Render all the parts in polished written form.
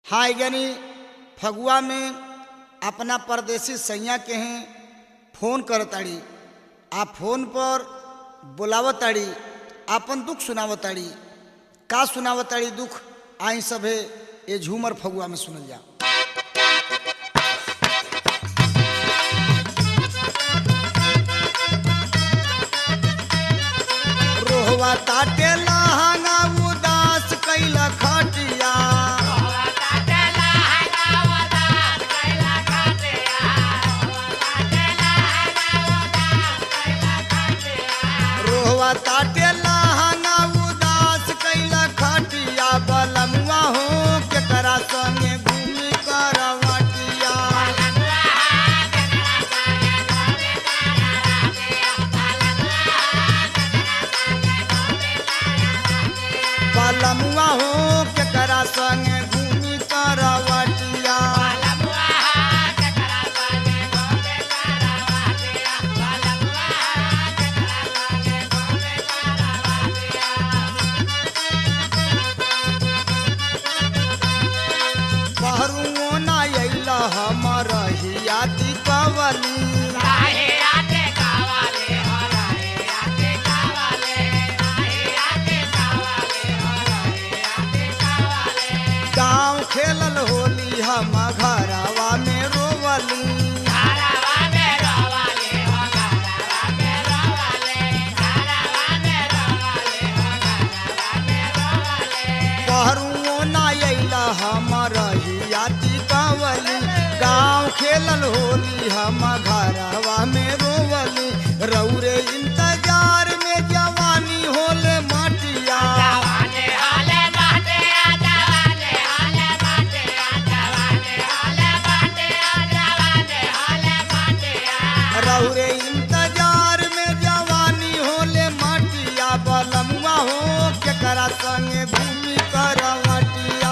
हाँ ज्ञानी फगुआ में अपना परदेसी सैया के हैं फोन करताड़ी, आप फोन पर बुलावताड़ी, आपन दुख सुनावताड़ी। का सुनावताड़ी दुख आई सभे ये झूमर फगुआ में सुनल जा। रोहवा ताटे लहंगा उदास कैला खटिया, रोहवा ताटे लहंगा उदास कैला खटिया। बलमुआ हो केकरा संगे घूमी करवटिया, बलमुआ हो केकरा संगे घूमी करवटिया। पहरुओ ना अइला हमर हिया दीपावली, गाँव खेलल होली हम घरवा में रोवली। पहरुओ ना अइला हमर हिया दीपावली, गाँव खेलल होली हम घरवा में रोवली। रौरे इंतजार में जवानी होले मटिया, रौरे इंतजार में जवानी होले मटिया। बलमुआ हो केकरा संगे घूमी करवटिया,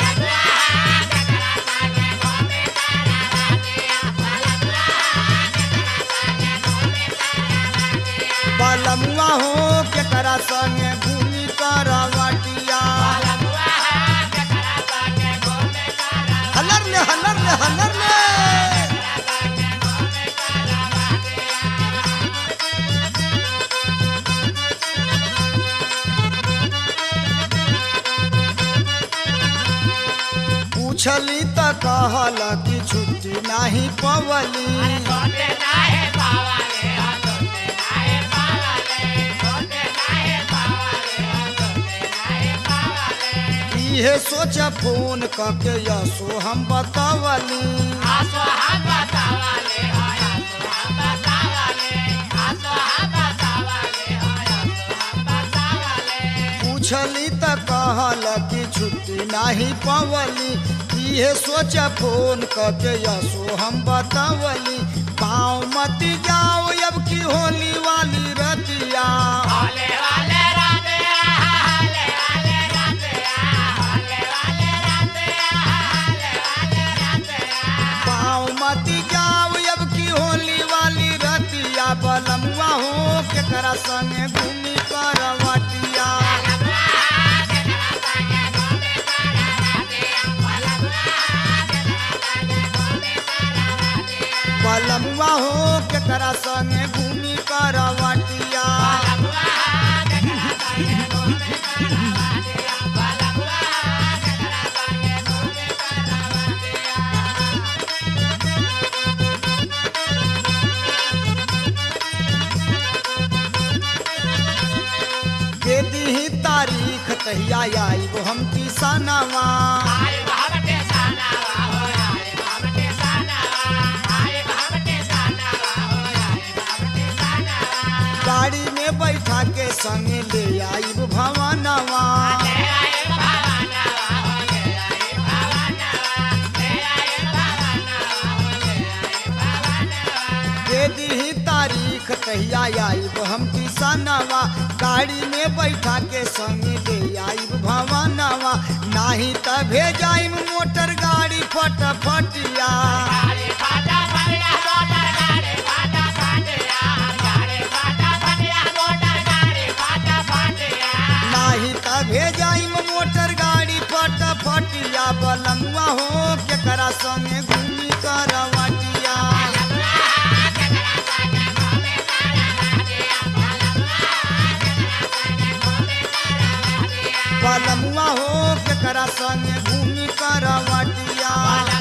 बलमुआ हो केकरा संगे घूमी करवटिया। हलर ले हलर ले हलर ले, पूछली त कहल कि छुट्टी नहीं पवली। इहे सोच फोन करके यसो हम बतावली। पूछली त कहल कि छुट्टी नहीं पवली, इहे सोच फोन करके यसो हम बतावली। पाँव मत जाओ अब की होली वाली रतिया, पाँव मत जाओ अब की होली वाली रतिया। बलमुआ हो केकरा संगे घूमी करवटिया, बलमुआ हो केकरा संगे घूमी करवटिया। दे दी तारीख तहिया आइब हम किसानवा, गाड़ी में बैठा के संगे ले आइब भवनवा। दे दी तारीख तहिया आइब हम किसानवा, गाड़ी में बैठा के संगे ले आइब भवनवा। नाही त भेजाइब मोटर गाड़ी फटफटिया, नाही त भेजाइब मोटर गाड़ी फटफटिया। बलमुआ संगे घूमी करवटिया बलमुआ हो केकरा संगे घूमी करवटिया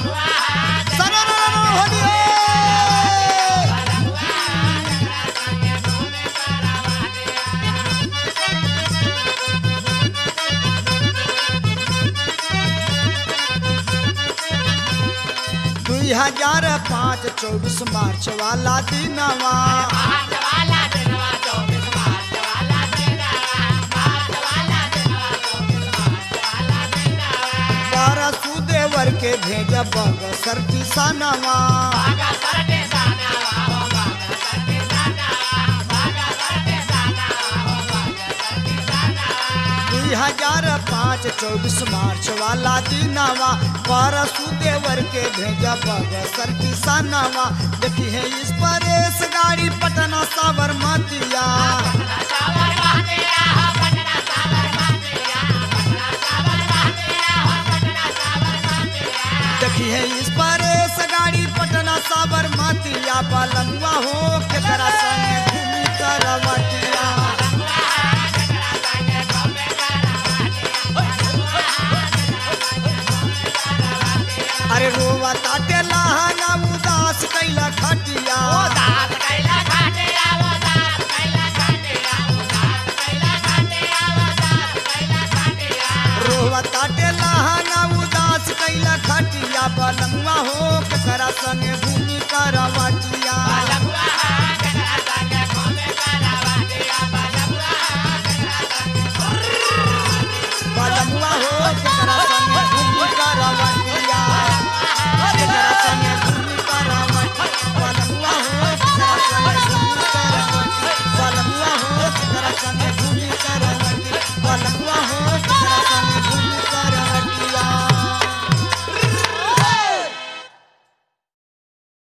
दुई 2005 24 मार्च वाला दिनवा परसु देवर के भेज बगसर किसानवा 2005 24 मार्च वाला दिनवा परसु देवर के भेजा बगसर किसानवा देखी है इस परेश गाड़ी पटना साबरमतिया देखी है इस परेश गाड़ी पटना साबरमतिया बलमुआ हो केकरा संगे घूमी करवटिया अरे रोवा ताटे लहाना उदास कैला खटिया रोवा ताटे लहाना उदास कैला खटिया बलमुआ हो केकरा संगे घूमी करवटिया